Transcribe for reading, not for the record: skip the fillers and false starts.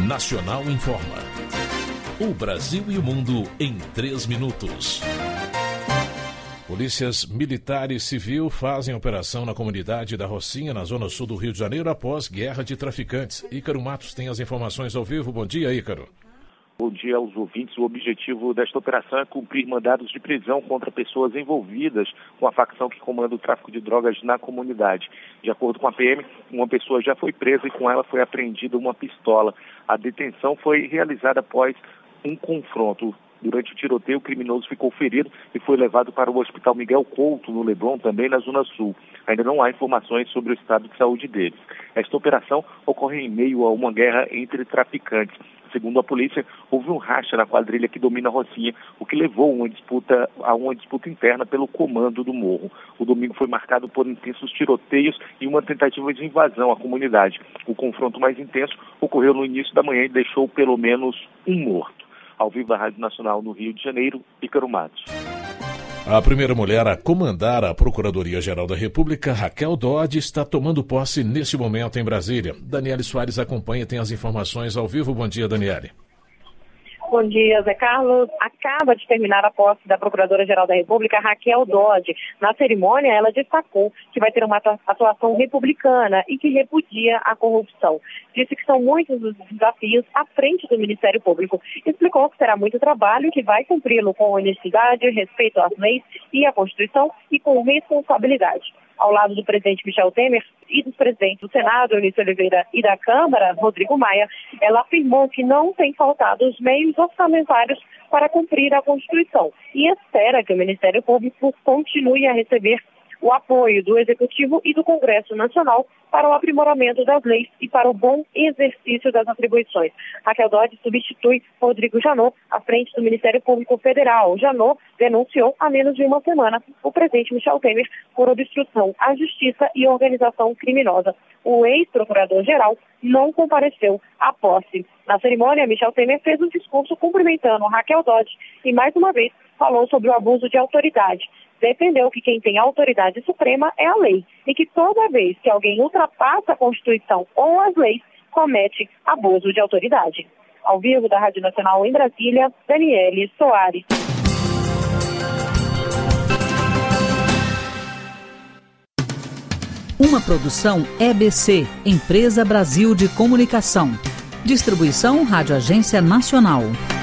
Nacional informa. O Brasil e o mundo em 3 minutos. Polícias militar e civil fazem operação na comunidade da Rocinha, na zona sul do Rio de Janeiro, após guerra de traficantes. Ícaro Matos tem as informações ao vivo. Bom dia, Ícaro. Bom dia aos ouvintes. O objetivo desta operação é cumprir mandados de prisão contra pessoas envolvidas com a facção que comanda o tráfico de drogas na comunidade. De acordo com a PM, uma pessoa já foi presa e com ela foi apreendida uma pistola. A detenção foi realizada após um confronto. Durante o tiroteio, o criminoso ficou ferido e foi levado para o Hospital Miguel Couto, no Leblon, também na Zona Sul. Ainda não há informações sobre o estado de saúde deles. Esta operação ocorre em meio a uma guerra entre traficantes. Segundo a polícia, houve um racha na quadrilha que domina a Rocinha, o que levou a uma disputa interna pelo comando do morro. O domingo foi marcado por intensos tiroteios e uma tentativa de invasão à comunidade. O confronto mais intenso ocorreu no início da manhã e deixou pelo menos um morto. Ao vivo da Rádio Nacional no Rio de Janeiro, Ícaro Matos. A primeira mulher a comandar a Procuradoria-Geral da República, Raquel Dodge, está tomando posse neste momento em Brasília. Daniele Soares acompanha e tem as informações ao vivo. Bom dia, Daniele. Bom dia, Zé Carlos. Acaba de terminar a posse da Procuradora-Geral da República, Raquel Dodge. Na cerimônia, ela destacou que vai ter uma atuação republicana e que repudia a corrupção. Disse que são muitos os desafios à frente do Ministério Público. Explicou que terá muito trabalho e que vai cumpri-lo com honestidade, respeito às leis e à Constituição e com responsabilidade. Ao lado do presidente Michel Temer e dos presidentes do Senado, Eunice Oliveira, e da Câmara, Rodrigo Maia, ela afirmou que não tem faltado os meios orçamentários para cumprir a Constituição e espera que o Ministério Público continue a receber o apoio do Executivo e do Congresso Nacional para o aprimoramento das leis e para o bom exercício das atribuições. Raquel Dodge substitui Rodrigo Janot à frente do Ministério Público Federal. Janot denunciou há menos de uma semana o presidente Michel Temer por obstrução à justiça e organização criminosa. O ex-procurador-geral não compareceu à posse. Na cerimônia, Michel Temer fez um discurso cumprimentando Raquel Dodge e, mais uma vez, falou sobre o abuso de autoridade. Defendeu que quem tem autoridade suprema é a lei e que toda vez que alguém ultrapassa a Constituição ou as leis, comete abuso de autoridade. Ao vivo da Rádio Nacional em Brasília, Daniele Soares. Uma produção EBC, Empresa Brasil de Comunicação. Distribuição Rádio Agência Nacional.